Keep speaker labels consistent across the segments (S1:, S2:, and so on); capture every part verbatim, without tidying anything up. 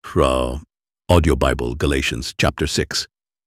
S1: uh, Audio Bible, Galatians chapter six.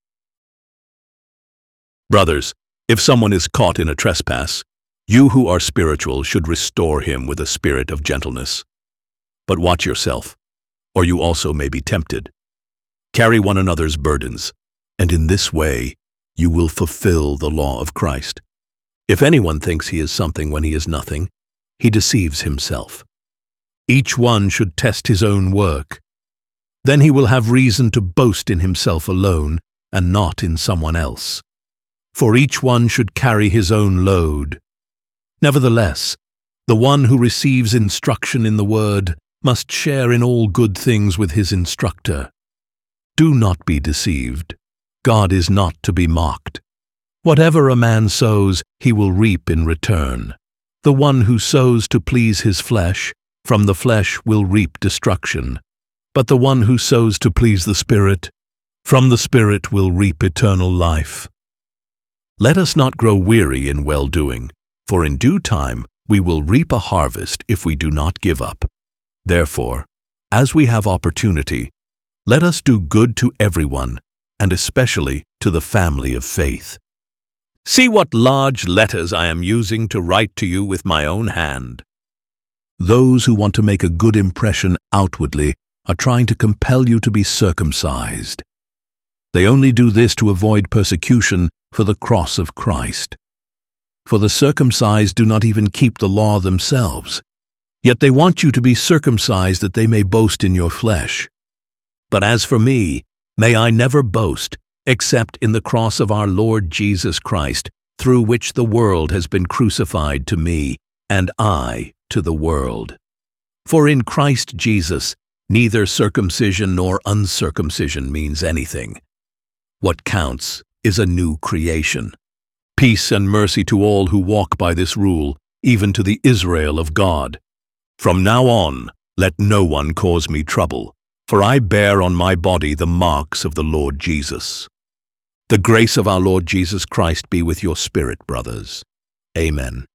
S1: Brothers, if someone is caught in a trespass, you who are spiritual should restore him with a spirit of gentleness. But watch yourself, or you also may be tempted. Carry one another's burdens, and in this way you will fulfill the law of Christ. If anyone thinks he is something when he is nothing, he deceives himself. Each one should test his own work. Then he will have reason to boast in himself alone and not in someone else. For each one should carry his own load. Nevertheless, the one who receives instruction in the word must share in all good things with his instructor. Do not be deceived. God is not to be mocked. Whatever a man sows, he will reap in return. The one who sows to please his flesh, from the flesh will reap destruction. But the one who sows to please the Spirit, from the Spirit will reap eternal life. Let us not grow weary in well-doing, for in due time we will reap a harvest if we do not give up. Therefore, as we have opportunity, let us do good to everyone, and especially to the family of faith. See what large letters I am using to write to you with my own hand. Those who want to make a good impression outwardly are trying to compel you to be circumcised. They only do this to avoid persecution for the cross of Christ. For the circumcised do not even keep the law themselves, yet they want you to be circumcised that they may boast in your flesh. But as for me, may I never boast, except in the cross of our Lord Jesus Christ, through which the world has been crucified to me, and I to the world. For in Christ Jesus, neither circumcision nor uncircumcision means anything. What counts is a new creation. Peace and mercy to all who walk by this rule, even to the Israel of God. From now on, let no one cause me trouble, for I bear on my body the marks of the Lord Jesus. The grace of our Lord Jesus Christ be with your spirit, brothers. Amen.